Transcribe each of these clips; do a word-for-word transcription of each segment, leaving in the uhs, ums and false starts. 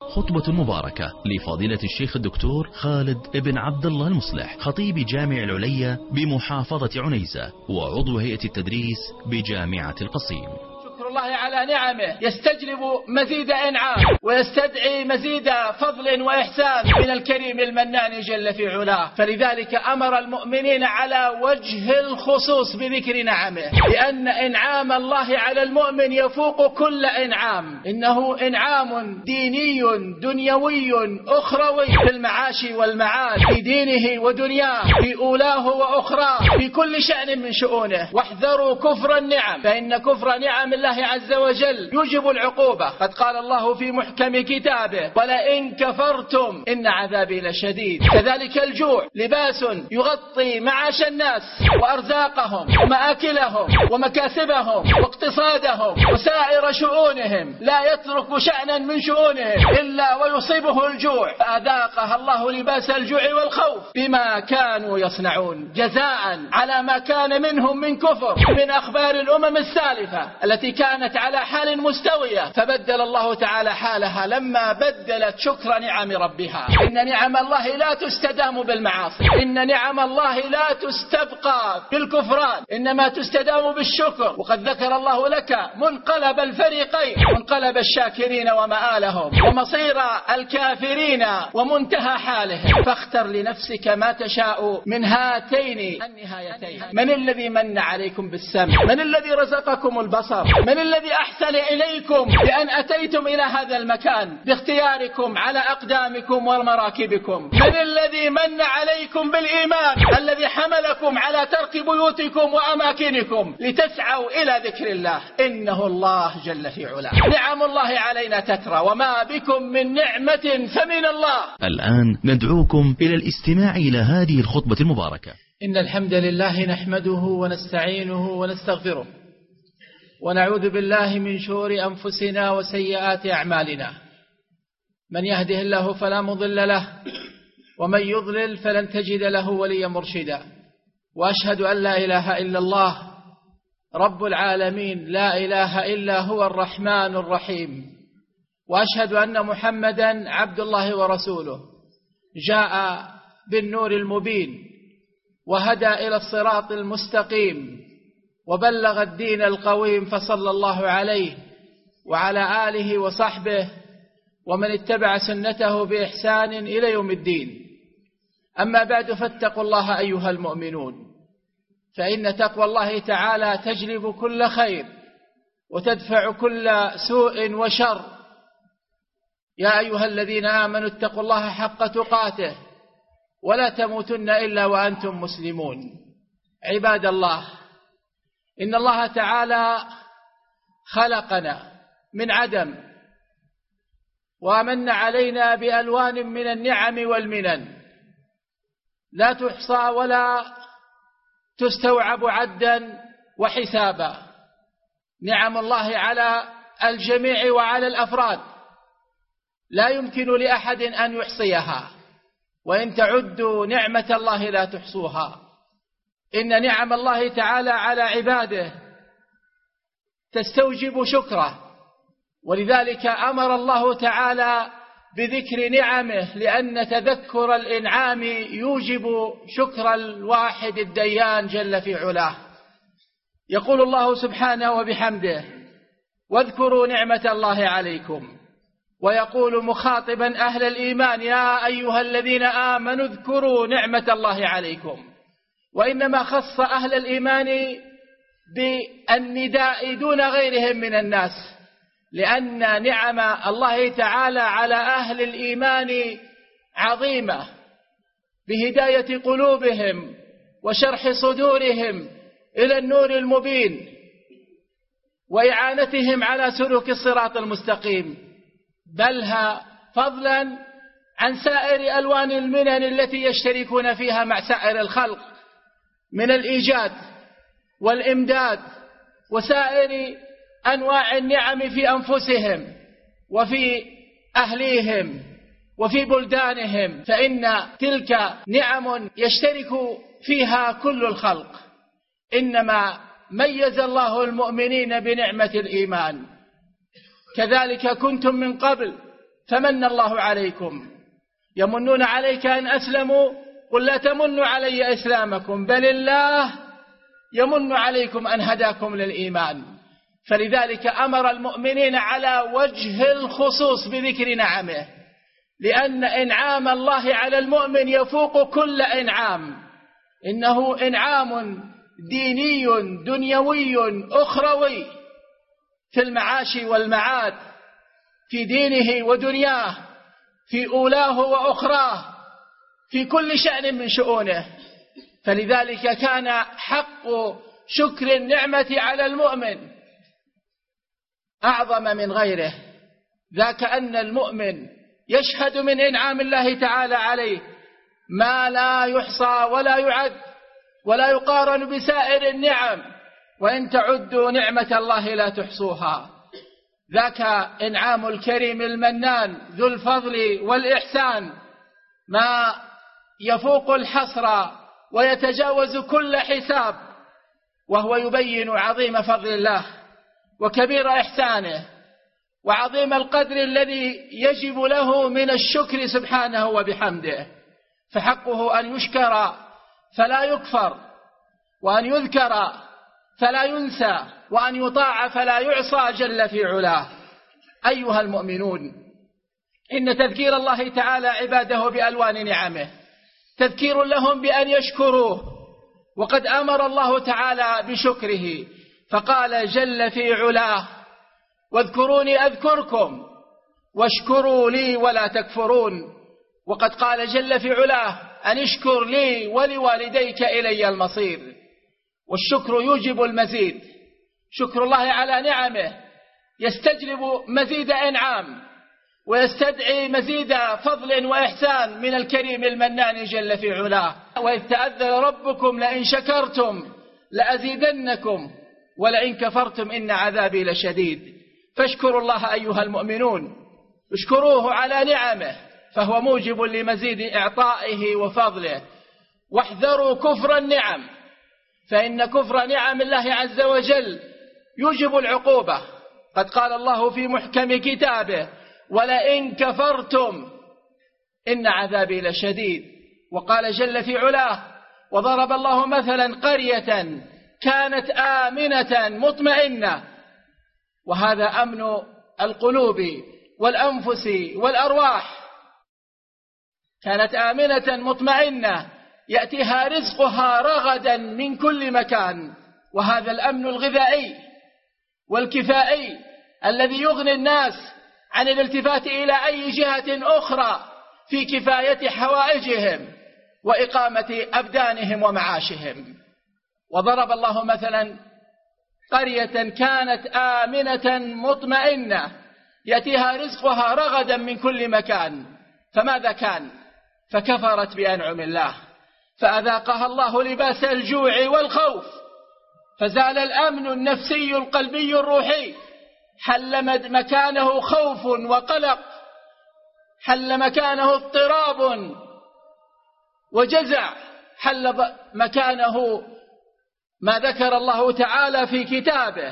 خطبة مباركة لفضيلة الشيخ الدكتور خالد بن عبد الله المصلح، خطيب جامع العليا بمحافظة عنيزة وعضو هيئة التدريس بجامعة القصيم. شكر الله على نعمه يستجلب مزيد إنعام ويستدعي مزيد فضل وإحسان من الكريم المنان جل في علاه، فلذلك أمر المؤمنين على وجه الخصوص بذكر نعمه، لأن إنعام الله على المؤمن يفوق كل إنعام، إنه إنعام ديني دنيوي أخروي في المعاش والمعاد، في دينه ودنياه، في أولاه وأخراه، في كل شأن من شؤونه. واحذروا كفر النعم، فإن كفر نعم الله عز وجل يوجب العقوبة. قد قال الله في محكم كتابه: ولئن كفرتم إن عذابي لشديد. كذلك الجوع لباس يغطي معاش الناس وأرزاقهم ومآكلهم ومكاسبهم واقتصادهم وسائر شؤونهم، لا يترك شأنا من شؤونهم إلا ويصيبه الجوع، فأذاقها الله لباس الجوع والخوف بما كانوا يصنعون، جزاء على ما كان منهم من كفر من أخبار الأمم السالفة التي كانت على حال مستوية، فبدل الله تعالى حالها لما بدلت شكر نعم ربها. إن نعم الله لا تستدام بالمعاصي، إن نعم الله لا تستبقى بالكفران، إنما تستدام بالشكر. وقد ذكر الله لك منقلب الفريقين، منقلب الشاكرين ومآلهم، ومصير الكافرين ومنتهى حالهم، فاختر لنفسك ما تشاء من هاتين النهايتين. من الذي من عليكم بالسمع؟ من الذي رزقكم البصر؟ من الذي أحسن إليكم بأن أتيتم إلى هذا المكان باختياركم على أقدامكم ومراكبكم؟ من الذي من عليكم بالإيمان الذي حملكم على ترك بيوتكم وأماكنكم لتسعوا إلى ذكر الله؟ إنه الله جل في علاه. نعم الله علينا تترى، وما بكم من نعمة فمن الله. الآن ندعوكم إلى الاستماع إلى هذه الخطبة المباركة. إن الحمد لله نحمده ونستعينه ونستغفره، ونعوذ بالله من شرور أنفسنا وسيئات أعمالنا. من يهده الله فلا مضل له، ومن يضلل فلن تجد له وليا مرشدا. وأشهد أن لا إله إلا الله رب العالمين، لا إله إلا هو الرحمن الرحيم. وأشهد أن محمدا عبد الله ورسوله، جاء بالنور المبين وهدى إلى الصراط المستقيم وبلغ الدين القويم، فصلى الله عليه وعلى آله وصحبه ومن اتبع سنته بإحسان إلى يوم الدين. أما بعد، فاتقوا الله أيها المؤمنون، فإن تقوى الله تعالى تجلب كل خير وتدفع كل سوء وشر. يا أيها الذين آمنوا اتقوا الله حق تقاته ولا تموتن إلا وأنتم مسلمون. عباد الله، إن الله تعالى خلقنا من عدم، وأمن علينا بألوان من النعم والمنن لا تحصى ولا تستوعب عدا وحسابا. نعم الله على الجميع وعلى الأفراد لا يمكن لأحد أن يحصيها، وإن تعدوا نعمة الله لا تحصوها. إن نعم الله تعالى على عباده تستوجب شكره، ولذلك أمر الله تعالى بذكر نعمه، لأن تذكر الإنعام يوجب شكر الواحد الديان جل في علاه. يقول الله سبحانه وبحمده: واذكروا نعمة الله عليكم. ويقول مخاطبا أهل الإيمان: يا أيها الذين آمنوا اذكروا نعمة الله عليكم. وإنما خص أهل الإيمان بالنداء دون غيرهم من الناس، لأن نعم الله تعالى على أهل الإيمان عظيمة، بهداية قلوبهم وشرح صدورهم إلى النور المبين وإعانتهم على سلوك الصراط المستقيم، بلها فضلا عن سائر ألوان المنن التي يشتركون فيها مع سائر الخلق من الإيجاد والإمداد وسائر أنواع النعم في أنفسهم وفي أهليهم وفي بلدانهم، فإن تلك نعم يشترك فيها كل الخلق. إنما ميز الله المؤمنين بنعمة الإيمان. كذلك كنتم من قبل فمن الله عليكم يمنون عليك أن أسلموا قل لا تمنوا علي إسلامكم بل الله يمن عليكم أن هداكم للإيمان. فلذلك أمر المؤمنين على وجه الخصوص بذكر نعمه، لأن إنعام الله على المؤمن يفوق كل إنعام، إنه إنعام ديني دنيوي أخروي في المعاش والمعاد، في دينه ودنياه، في أولاه وأخراه، في كل شأن من شؤونه. فلذلك كان حق شكر النعمة على المؤمن أعظم من غيره، ذاك أن المؤمن يشهد من إنعام الله تعالى عليه ما لا يحصى ولا يعد ولا يقارن بسائر النعم، وإن تعدوا نعمة الله لا تحصوها. ذاك إنعام الكريم المنان ذو الفضل والإحسان ما يفوق الحصر ويتجاوز كل حساب، وهو يبين عظيم فضل الله وكبير إحسانه وعظيم القدر الذي يجب له من الشكر سبحانه وبحمده. فحقه أن يشكر فلا يكفر، وأن يذكر فلا ينسى، وأن يطاع فلا يعصى جل في علاه. أيها المؤمنون، إن تذكير الله تعالى عباده بألوان نعمه تذكير لهم بأن يشكروه، وقد أمر الله تعالى بشكره فقال جل في علاه: واذكروني أذكركم واشكروا لي ولا تكفرون. وقد قال جل في علاه: أن اشكر لي ولوالديك إلي المصير. والشكر يوجب المزيد، شكر الله على نعمه يستجلب مزيد إنعام ويستدعي مزيد فضل وإحسان من الكريم المنان جل في علاه. وإذ تأذن ربكم لئن شكرتم لأزيدنكم ولئن كفرتم إن عذابي لشديد. فاشكروا الله أيها المؤمنون، اشكروه على نعمه فهو موجب لمزيد إعطائه وفضله. واحذروا كفر النعم، فإن كفر نعم الله عز وجل يوجب العقوبة. قد قال الله في محكم كتابه: ولئن كفرتم إن عذابي لشديد. وقال جل في علاه: وضرب الله مثلا قرية كانت آمنة مطمئنة. وهذا أمن القلوب والأنفس والأرواح. كانت آمنة مطمئنة يأتيها رزقها رغدا من كل مكان، وهذا الأمن الغذائي والكفائي الذي يغني الناس عن الالتفات إلى أي جهة أخرى في كفاية حوائجهم وإقامة أبدانهم ومعاشهم. وضرب الله مثلا قرية كانت آمنة مطمئنة يأتيها رزقها رغدا من كل مكان، فماذا كان؟ فكفرت بأنعم الله فأذاقها الله لباس الجوع والخوف، فزال الأمن النفسي القلبي الروحي، حل مكانه خوف وقلق، حل مكانه اضطراب وجزع، حل مكانه ما ذكر الله تعالى في كتابه.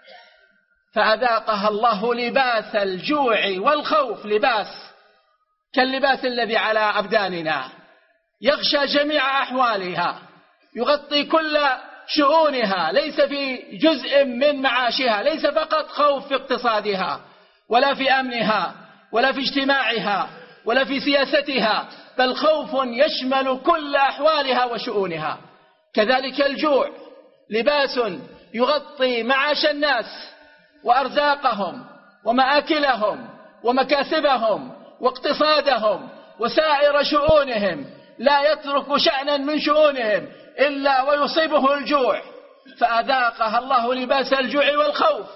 فأذاقها الله لباس الجوع والخوف، لباس كاللباس الذي على أبداننا يغشى جميع أحوالها، يغطي كل شؤونها، ليس في جزء من معاشها، ليس فقط خوف في اقتصادها ولا في أمنها ولا في اجتماعها ولا في سياستها، بل خوف يشمل كل أحوالها وشؤونها. كذلك الجوع لباس يغطي معاش الناس وأرزاقهم ومآكلهم ومكاسبهم واقتصادهم وسائر شؤونهم، لا يترك شأنا من شؤونهم إلا ويصيبه الجوع. فأذاقها الله لباس الجوع والخوف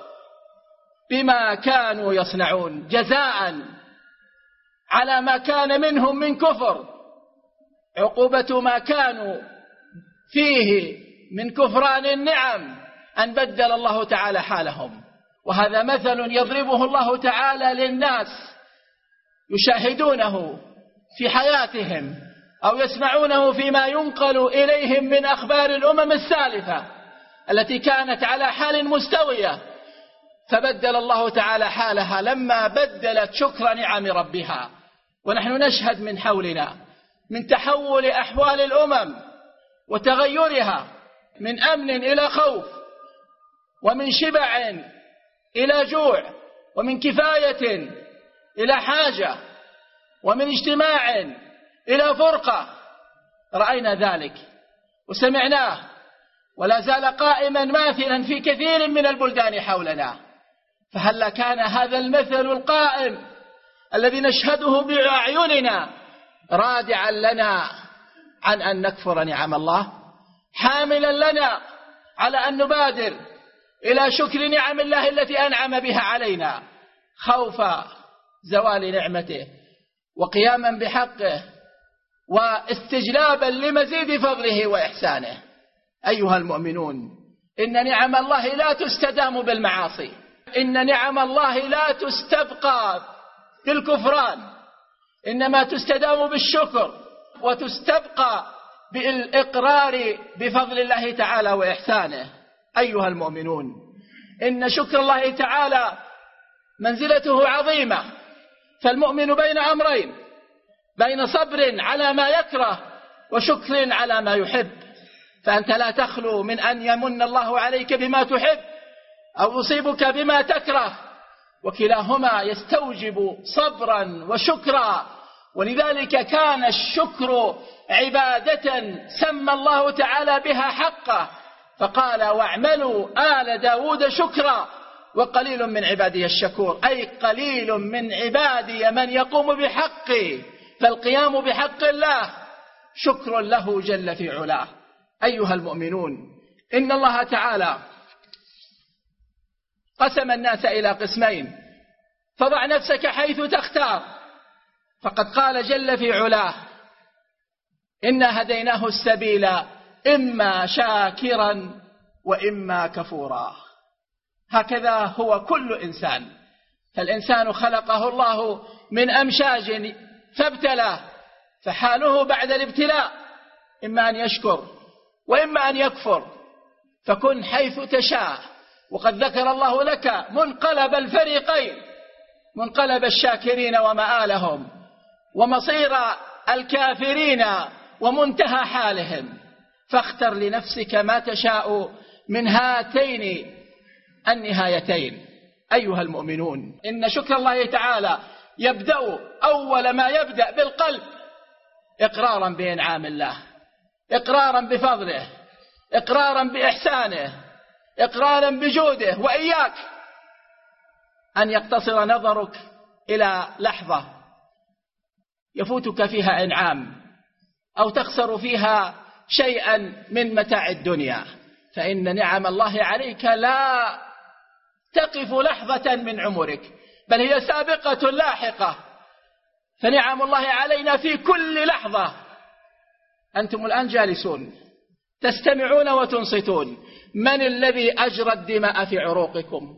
بما كانوا يصنعون، جزاء على ما كان منهم من كفر، عقوبة ما كانوا فيه من كفران النعم أن بدل الله تعالى حالهم. وهذا مثل يضربه الله تعالى للناس يشاهدونه في حياتهم أو يسمعونه فيما ينقل إليهم من أخبار الأمم السالفة التي كانت على حال مستوية، فبدل الله تعالى حالها لما بدلت شكر نعم ربها. ونحن نشهد من حولنا من تحول أحوال الأمم وتغيرها من أمن إلى خوف، ومن شبع إلى جوع، ومن كفاية إلى حاجة، ومن اجتماع إلى فرقة. رأينا ذلك وسمعناه، ولا زال قائما ماثلا في كثير من البلدان حولنا. فهل كان هذا المثل القائم الذي نشهده بأعيننا رادعا لنا عن أن نكفر نعم الله، حاملا لنا على أن نبادر إلى شكر نعم الله التي أنعم بها علينا، خوف زوال نعمته وقياما بحقه واستجلابا لمزيد فضله وإحسانه؟ أيها المؤمنون، إن نعم الله لا تستدام بالمعاصي، إن نعم الله لا تستبقى بالكفران، إنما تستدام بالشكر وتستبقى بالإقرار بفضل الله تعالى وإحسانه. أيها المؤمنون، إن شكر الله تعالى منزلته عظيمة، فالمؤمن بين أمرين، بين صبر على ما يكره وشكر على ما يحب. فأنت لا تخلو من أن يمن الله عليك بما تحب أو يصيبك بما تكره، وكلاهما يستوجب صبرا وشكرا. ولذلك كان الشكر عبادة سمى الله تعالى بها حقه، فقال: واعملوا آل داود شكرا وقليل من عبادي الشكور، أي قليل من عبادي من يقوم بحقي. فالقيام بحق الله شكر له جل في علاه. أيها المؤمنون، إن الله تعالى قسم الناس إلى قسمين، فضع نفسك حيث تختار، فقد قال جل في علاه: إنا هديناه السبيل إما شاكرا وإما كفورا. هكذا هو كل إنسان، فالإنسان خلقه الله من أمشاج فابتلاه، فحاله بعد الابتلاء إما أن يشكر وإما أن يكفر، فكن حيث تشاء. وقد ذكر الله لك منقلب الفريقين، منقلب الشاكرين ومآلهم، ومصير الكافرين ومنتهى حالهم، فاختر لنفسك ما تشاء من هاتين النهايتين. أيها المؤمنون، إن شكر الله تعالى يبدأ أول ما يبدأ بالقلب، إقرارا بإنعام الله، إقرارا بفضله، إقرارا بإحسانه، إقرارا بجوده. وإياك أن يقتصر نظرك إلى لحظة يفوتك فيها إنعام أو تخسر فيها شيئا من متاع الدنيا، فإن نعم الله عليك لا تقف لحظة من عمرك، بل هي سابقة لاحقة. فنعم الله علينا في كل لحظة. أنتم الآن جالسون تستمعون وتنصتون، من الذي أجرى الدماء في عروقكم؟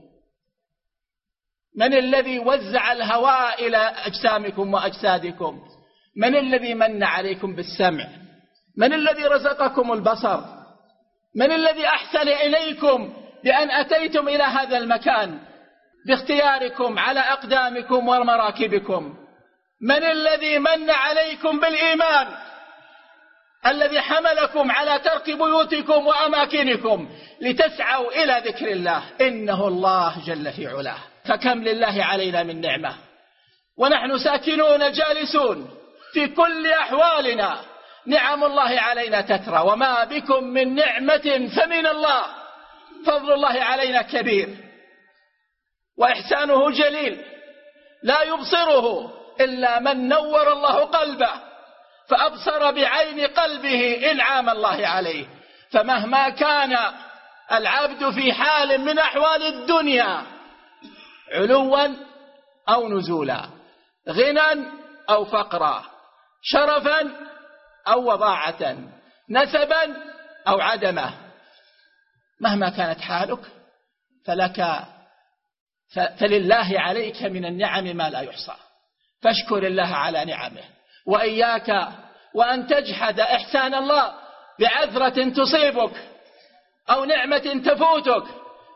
من الذي وزع الهواء إلى أجسامكم وأجسادكم؟ من الذي من عليكم بالسمع؟ من الذي رزقكم البصر؟ من الذي أحسن إليكم بأن أتيتم إلى هذا المكان باختياركم على أقدامكم ومراكبكم؟ من الذي من عليكم بالإيمان الذي حملكم على ترك بيوتكم وأماكنكم لتسعوا إلى ذكر الله؟ إنه الله جل في علاه. فكم لله علينا من نعمة، ونحن ساكنون جالسون في كل أحوالنا. نعم الله علينا تترى، وما بكم من نعمة فمن الله. فضل الله علينا كبير وإحسانه جليل، لا يبصره إلا من نور الله قلبه فأبصر بعين قلبه إنعام الله عليه. فمهما كان العبد في حال من أحوال الدنيا، علوا أو نزولا، غنى أو فقرا، شرفا أو وضاعة، نسبا أو عدمه، مهما كانت حالك فلك فلله عليك من النعم ما لا يحصى، فاشكر الله على نعمه. وإياك وأن تجحد إحسان الله بعثرة تصيبك أو نعمة تفوتك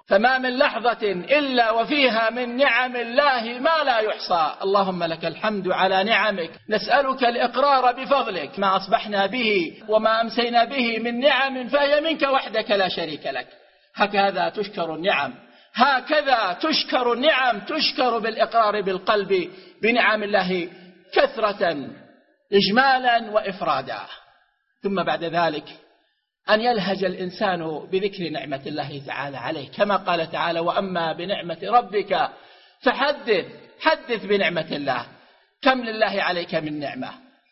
فما من لحظة إلا وفيها من نعم الله ما لا يحصى. اللهم لك الحمد على نعمك، نسألك الإقرار بفضلك ما أصبحنا به وما أمسينا به من نعم فهي منك وحدك لا شريك لك. هكذا تشكر النعم، هكذا تشكر النعم، تشكر بالإقرار بالقلب بنعم الله كثرة إجمالا وإفرادا. ثم بعد ذلك أن يلهج الإنسان بذكر نعمة الله تعالى عليه، كما قال تعالى: وأما بنعمة ربك فحدث. حدث بنعمة الله، كم لله عليك من نعمة.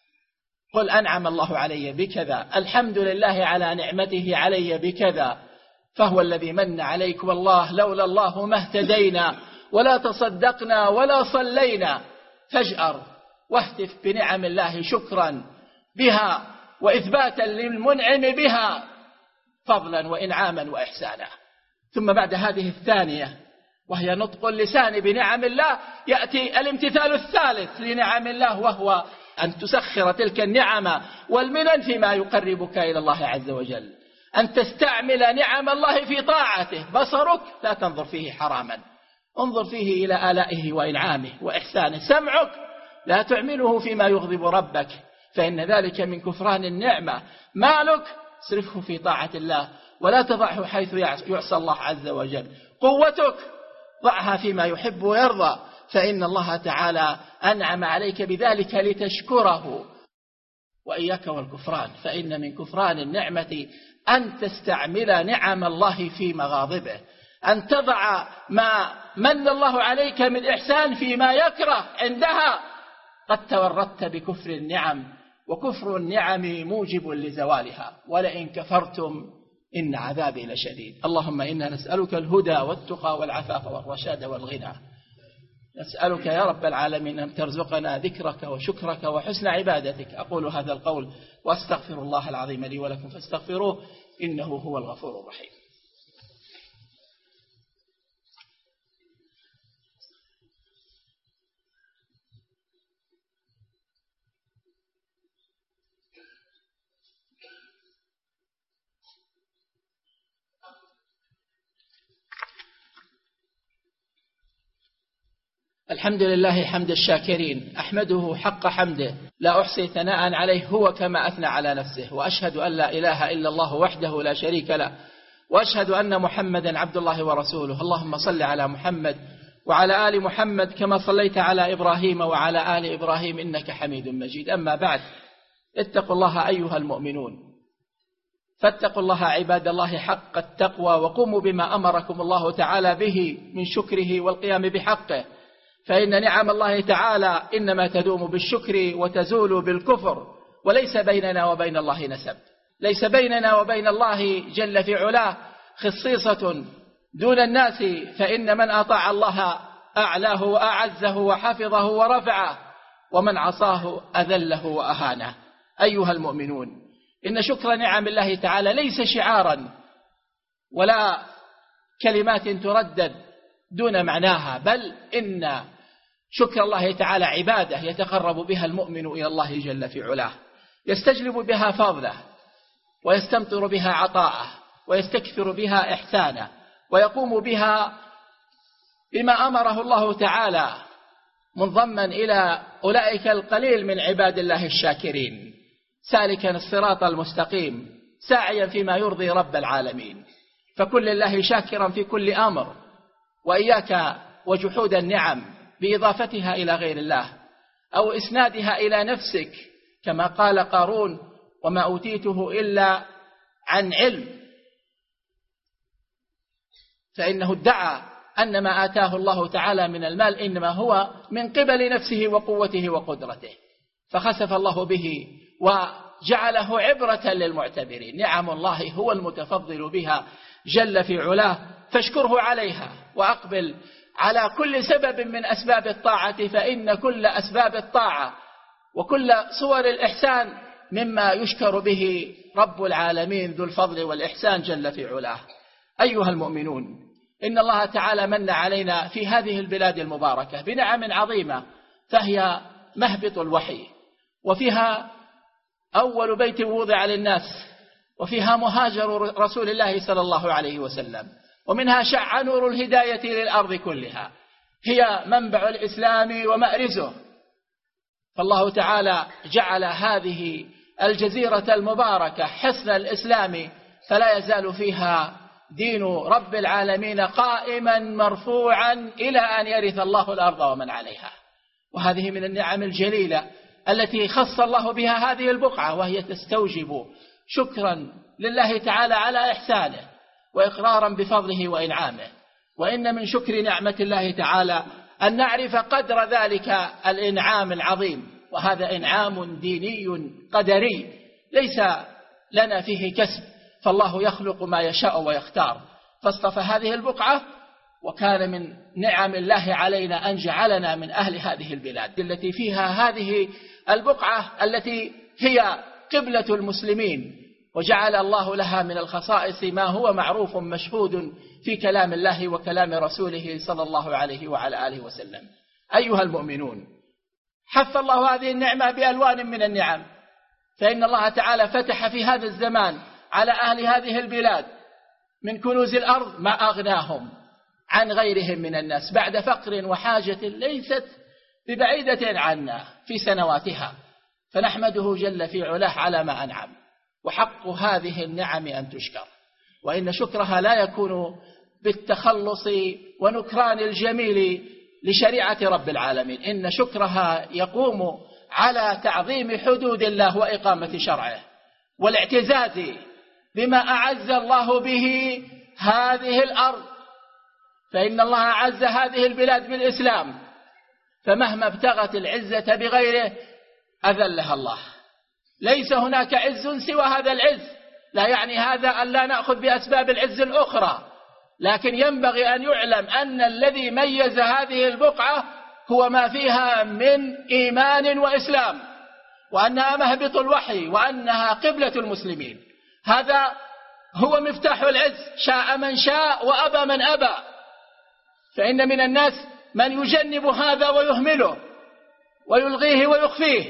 قل أنعم الله علي بكذا، الحمد لله على نعمته علي بكذا، فهو الذي من عليك، والله لولا الله ما اهتدينا ولا تصدقنا ولا صلينا. فاجأر واهتف بنعم الله شكرا بها وإثباتا للمنعم بها فضلا وإنعاما وإحسانا. ثم بعد هذه الثانية وهي نطق اللسان بنعم الله يأتي الامتثال الثالث لنعم الله، وهو أن تسخر تلك النعم والمنن فيما يقربك إلى الله عز وجل، أن تستعمل نعم الله في طاعته. بصرك لا تنظر فيه حراما، انظر فيه إلى آلائه وإنعامه وإحسانه. سمعك لا تعمله فيما يغضب ربك، فإن ذلك من كفران النعمة. مالك صرفه في طاعة الله ولا تضعه حيث يعصى الله عز وجل. قوتك ضعها فيما يحب ويرضى، فإن الله تعالى أنعم عليك بذلك لتشكره. وإياك والكفران، فإن من كفران النعمة أن تستعمل نعم الله في مغاضبه، أن تضع ما من الله عليك من إحسان فيما يكره عندها. قد تورطت بكفر النعم، وكفر النعم موجب لزوالها، ولئن كفرتم إن عذابي لشديد. اللهم إنا نسألك الهدى والتقى والعفاف والرشاد والغنى. نسألك يا رب العالمين أن ترزقنا ذكرك وشكرك وحسن عبادتك. أقول هذا القول وأستغفر الله العظيم لي ولكم فاستغفروه إنه هو الغفور الرحيم. الحمد لله حمد الشاكرين، أحمده حق حمده، لا أحصي ثناء عليه هو كما أثنى على نفسه. وأشهد أن لا إله إلا الله وحده لا شريك له، وأشهد أن محمدا عبد الله ورسوله. اللهم صل على محمد وعلى آل محمد كما صليت على إبراهيم وعلى آل إبراهيم إنك حميد مجيد. أما بعد، اتقوا الله أيها المؤمنون، فاتقوا الله عباد الله حق التقوى، وقوموا بما أمركم الله تعالى به من شكره والقيام بحقه، فإن نعم الله تعالى إنما تدوم بالشكر وتزول بالكفر. وليس بيننا وبين الله نسب، ليس بيننا وبين الله جل في علاه خصيصة دون الناس، فإن من أطاع الله أعلاه وأعزه وحفظه ورفعه، ومن عصاه أذله وأهانه. أيها المؤمنون، إن شكر نعم الله تعالى ليس شعارا ولا كلمات تردد دون معناها، بل إن شكر الله تعالى عبادة يتقرب بها المؤمن إلى الله جل في علاه، يستجلب بها فضله، ويستمطر بها عطاءه، ويستكثر بها إحسانه، ويقوم بها بما أمره الله تعالى، منضما إلى أولئك القليل من عباد الله الشاكرين، سالكا الصراط المستقيم، ساعيا فيما يرضي رب العالمين. فكل الله شاكرا في كل أمر، وإياك وجحود النعم بإضافتها إلى غير الله أو إسنادها إلى نفسك، كما قال قارون: وما أوتيته إلا عن علم. فإنه ادعى أن ما آتاه الله تعالى من المال إنما هو من قبل نفسه وقوته وقدرته، فخسف الله به وجعله عبرة للمعتبرين. نعم الله هو المتفضل بها جل في علاه، فاشكره عليها، وأقبل على كل سبب من أسباب الطاعة، فإن كل أسباب الطاعة وكل صور الإحسان مما يشكر به رب العالمين ذو الفضل والإحسان جل في علاه. أيها المؤمنون، إن الله تعالى من علينا في هذه البلاد المباركة بنعم عظيمة، فهي مهبط الوحي، وفيها أول بيت وضع للناس، وفيها مهاجر رسول الله صلى الله عليه وسلم، ومنها شع نور الهداية للأرض كلها، هي منبع الإسلام ومأرزه. فالله تعالى جعل هذه الجزيرة المباركة حصن الإسلام، فلا يزال فيها دين رب العالمين قائما مرفوعا إلى أن يرث الله الأرض ومن عليها. وهذه من النعم الجليلة التي خص الله بها هذه البقعة، وهي تستوجب شكرا لله تعالى على إحسانه وإقرارا بفضله وإنعامه. وإن من شكر نعمة الله تعالى أن نعرف قدر ذلك الإنعام العظيم، وهذا إنعام ديني قدري ليس لنا فيه كسب، فالله يخلق ما يشاء ويختار، فاصطفى هذه البقعة. وكان من نعم الله علينا أن جعلنا من أهل هذه البلاد التي فيها هذه البقعة التي هي قبلة المسلمين، وجعل الله لها من الخصائص ما هو معروف مشهود في كلام الله وكلام رسوله صلى الله عليه وعلى آله وسلم. أيها المؤمنون، حث الله هذه النعمة بألوان من النعم، فإن الله تعالى فتح في هذا الزمان على أهل هذه البلاد من كنوز الأرض ما أغناهم عن غيرهم من الناس بعد فقر وحاجة ليست ببعيدة عنا في سنواتها، فنحمده جل في علاه على ما أنعم. وحق هذه النعم أن تشكر، وإن شكرها لا يكون بالتخلص ونكران الجميل لشريعة رب العالمين، إن شكرها يقوم على تعظيم حدود الله وإقامة شرعه والاعتزاز بما أعز الله به هذه الأرض. فإن الله أعز هذه البلاد بالإسلام، فمهما ابتغت العزة بغيره أذلها الله. ليس هناك عز سوى هذا العز، لا يعني هذا أن لا نأخذ بأسباب العز الأخرى، لكن ينبغي أن يعلم أن الذي ميز هذه البقعة هو ما فيها من إيمان وإسلام، وأنها مهبط الوحي، وأنها قبلة المسلمين. هذا هو مفتاح العز، شاء من شاء وأبى من أبى. فإن من الناس من يجنب هذا ويهمله ويلغيه ويخفيه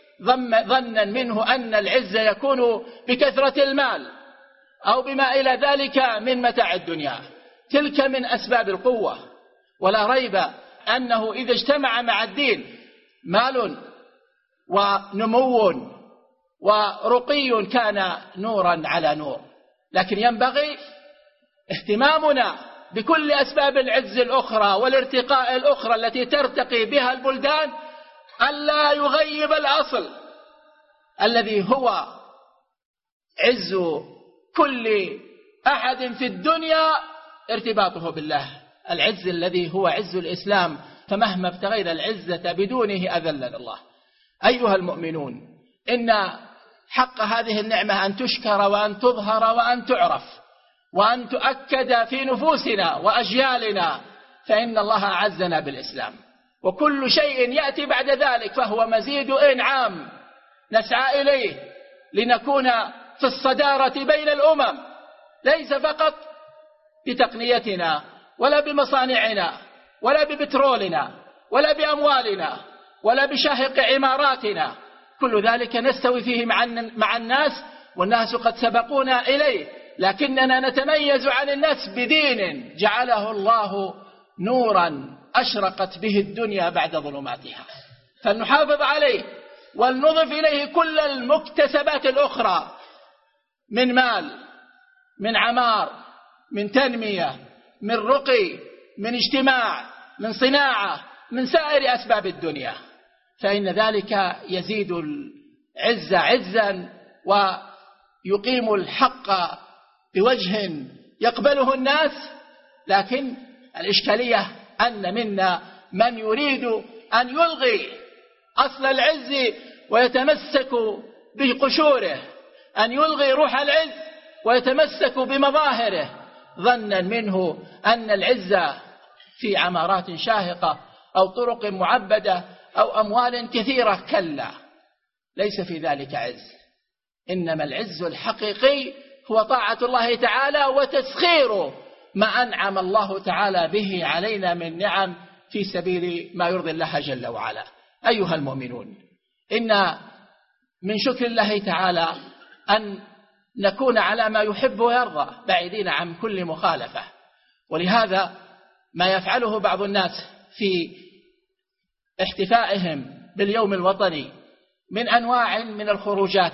ظنا منه أن العز يكون بكثرة المال أو بما إلى ذلك من متاع الدنيا. تلك من أسباب القوة، ولا ريب أنه إذا اجتمع مع الدين مال ونمو ورقي كان نورا على نور. لكن ينبغي اهتمامنا بكل أسباب العز الأخرى والارتقاء الأخرى التي ترتقي بها البلدان، ألا يغيب الأصل الذي هو عز كل أحد في الدنيا ارتباطه بالله، العز الذي هو عز الإسلام، فمهما ابتغينا العزة بدونه أذلنا الله. أيها المؤمنون، إن حق هذه النعمة أن تشكر وأن تظهر وأن تعرف وأن تؤكد في نفوسنا وأجيالنا، فإن الله أعزنا بالإسلام، وكل شيء يأتي بعد ذلك فهو مزيد إنعام نسعى إليه لنكون في الصدارة بين الأمم، ليس فقط بتقنيتنا ولا بمصانعنا ولا ببترولنا ولا بأموالنا ولا بشاهق عماراتنا، كل ذلك نستوي فيه مع الناس، والناس قد سبقونا إليه، لكننا نتميز عن الناس بدين جعله الله نورا أشرقت به الدنيا بعد ظلماتها، فلنحافظ عليه ولنضف إليه كل المكتسبات الأخرى من مال، من عمار، من تنمية، من رقي، من اجتماع، من صناعة، من سائر أسباب الدنيا، فإن ذلك يزيد العز عزا ويقيم الحق بوجه يقبله الناس. لكن الإشكالية أن منا من يريد أن يلغي أصل العز ويتمسك بقشوره، أن يلغي روح العز ويتمسك بمظاهره، ظنا منه أن العز في عمارات شاهقة أو طرق معبدة أو أموال كثيرة. كلا، ليس في ذلك عز، إنما العز الحقيقي هو طاعة الله تعالى وتسخير ما أنعم الله تعالى به علينا من نعم في سبيل ما يرضي الله جل وعلا. أيها المؤمنون، إن من شكر الله تعالى أن نكون على ما يحب ويرضى بعيدين عن كل مخالفة، ولهذا ما يفعله بعض الناس في احتفائهم باليوم الوطني من أنواع من الخروجات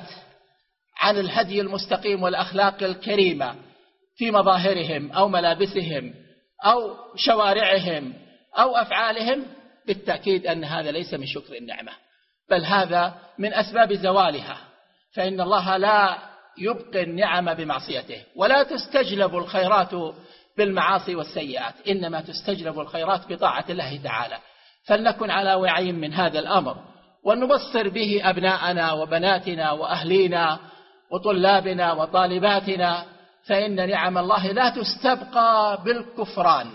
عن الهدي المستقيم والأخلاق الكريمة في مظاهرهم أو ملابسهم أو شوارعهم أو أفعالهم، بالتأكيد أن هذا ليس من شكر النعمة، بل هذا من أسباب زوالها. فإن الله لا يبقي النعم بمعصيته، ولا تستجلب الخيرات بالمعاصي والسيئات، إنما تستجلب الخيرات بطاعة الله تعالى. فلنكن على وعي من هذا الأمر، ونبصر به أبناءنا وبناتنا وأهلينا وطلابنا وطالباتنا، فإن نعم الله لا تستبقى بالكفران،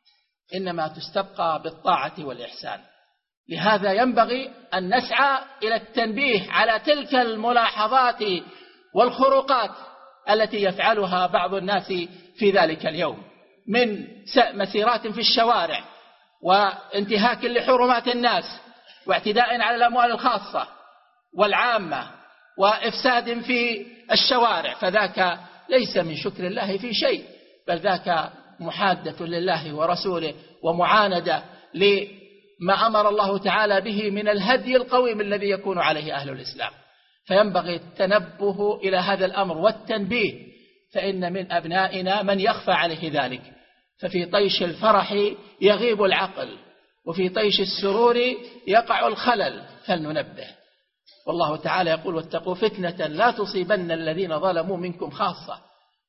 إنما تستبقى بالطاعة والإحسان. لهذا ينبغي أن نسعى إلى التنبيه على تلك الملاحظات والخروقات التي يفعلها بعض الناس في ذلك اليوم من مسيرات في الشوارع، وانتهاك لحرمات الناس، واعتداء على الأموال الخاصة والعامة، وإفساد في الشوارع، فذاك ليس من شكر الله في شيء، بل ذاك محادة لله ورسوله ومعاندة لما أمر الله تعالى به من الهدي القويم الذي يكون عليه أهل الإسلام. فينبغي التنبه إلى هذا الأمر والتنبيه، فإن من أبنائنا من يخفى عليه ذلك، ففي طيش الفرح يغيب العقل، وفي طيش السرور يقع الخلل، فلننبه. والله تعالى يقول: واتقوا فتنة لا تصيبن الذين ظلموا منكم خاصة.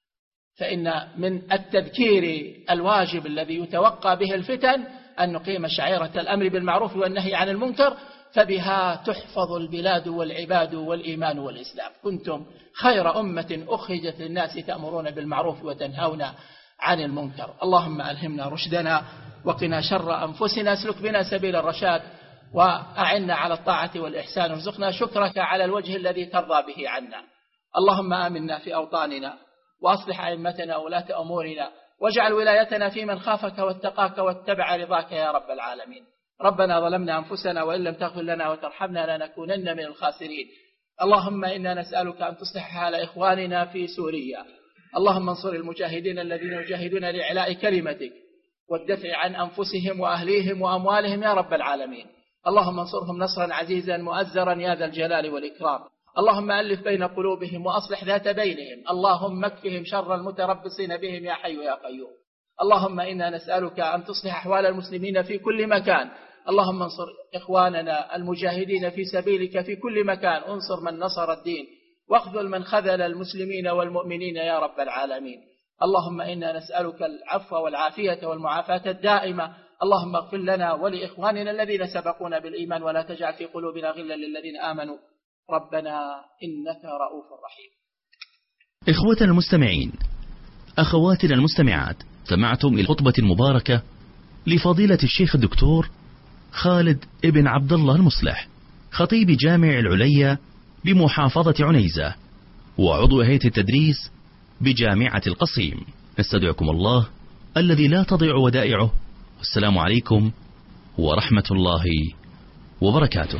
فإن من التذكير الواجب الذي يتوقى به الفتن أن نقيم شعيرة الأمر بالمعروف والنهي عن المنكر، فبها تحفظ البلاد والعباد والإيمان والإسلام. كنتم خير أمة أخرجت للناس تأمرون بالمعروف وتنهون عن المنكر. اللهم ألهمنا رشدنا وقنا شر أنفسنا، اسلك بنا سبيل الرشاد، وأعنا على الطاعة والإحسان، ارزقنا شكرك على الوجه الذي ترضى به عنا. اللهم آمنا في أوطاننا، وأصلح أئمتنا وولاة أمورنا، واجعل ولايتنا في من خافك واتقاك واتبع رضاك يا رب العالمين. ربنا ظلمنا أنفسنا وإن لم تغفر لنا وترحمنا لنكونن من الخاسرين. اللهم إنا نسألك أن تصلح حال إخواننا في سوريا. اللهم انصر المجاهدين الذين يجاهدون لإعلاء كلمتك والدفع عن أنفسهم وأهليهم وأموالهم يا رب العالمين. اللهم انصرهم نصرا عزيزا مؤزرا يا ذا الجلال والإكرام. اللهم ألف بين قلوبهم وأصلح ذات بينهم. اللهم اكفهم شر المتربصين بهم يا حي يا قيوم. اللهم إنا نسألك أن تصلح أحوال المسلمين في كل مكان. اللهم انصر إخواننا المجاهدين في سبيلك في كل مكان، انصر من نصر الدين، واخذل من خذل المسلمين والمؤمنين يا رب العالمين. اللهم إنا نسألك العفو والعافية والمعافاة الدائمة. اللهم اغفر لنا ولإخواننا الذين سبقونا بالإيمان، ولا تجعل في قلوبنا غلا للذين آمنوا ربنا إنك رؤوف رحيم. إخوة المستمعين، أخواتنا المستمعات، سمعتم إلى الخطبة المباركة لفضيلة الشيخ الدكتور خالد ابن عبد الله المصلح، خطيب جامع العليا بمحافظة عنيزة، وعضو هيئة التدريس بجامعة القصيم. نستودعكم الله الذي لا تضيع ودائعه، والسلام عليكم ورحمة الله وبركاته.